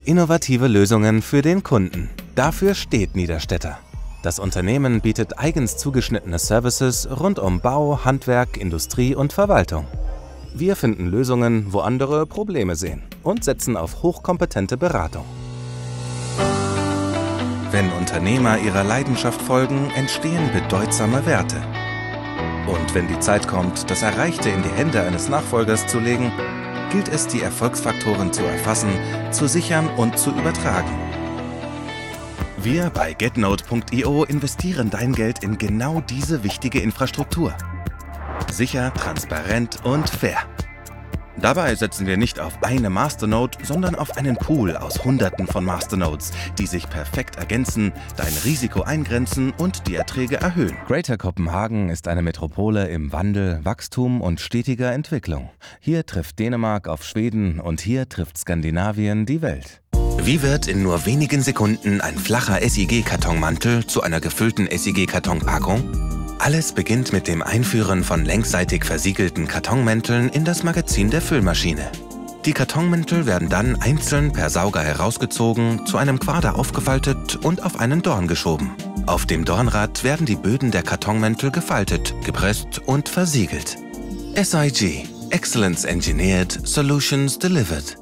Innovative Lösungen für den Kunden. Dafür steht Niederstetter. Das Unternehmen bietet eigens zugeschnittene Services rund um Bau, Handwerk, Industrie und Verwaltung. Wir finden Lösungen, wo andere Probleme sehen und setzen auf hochkompetente Beratung. Wenn Unternehmer ihrer Leidenschaft folgen, entstehen bedeutsame Werte. Und wenn die Zeit kommt, das Erreichte in die Hände eines Nachfolgers zu legen, gilt es, die Erfolgsfaktoren zu erfassen, zu sichern und zu übertragen. Wir bei GetNote.io investieren dein Geld in genau diese wichtige Infrastruktur. Sicher, transparent und fair. Dabei setzen wir nicht auf eine Masternode, sondern auf einen Pool aus Hunderten von Masternodes, die sich perfekt ergänzen, dein Risiko eingrenzen und die Erträge erhöhen. Greater Kopenhagen ist eine Metropole im Wandel, Wachstum und stetiger Entwicklung. Hier trifft Dänemark auf Schweden und hier trifft Skandinavien die Welt. Wie wird in nur wenigen Sekunden ein flacher SIG-Kartonmantel zu einer gefüllten SIG-Kartonpackung? Alles beginnt mit dem Einführen von längsseitig versiegelten Kartonmänteln in das Magazin der Füllmaschine. Die Kartonmäntel werden dann einzeln per Sauger herausgezogen, zu einem Quader aufgefaltet und auf einen Dorn geschoben. Auf dem Dornrad werden die Böden der Kartonmäntel gefaltet, gepresst und versiegelt. SIG – Excellence Engineered, Solutions Delivered.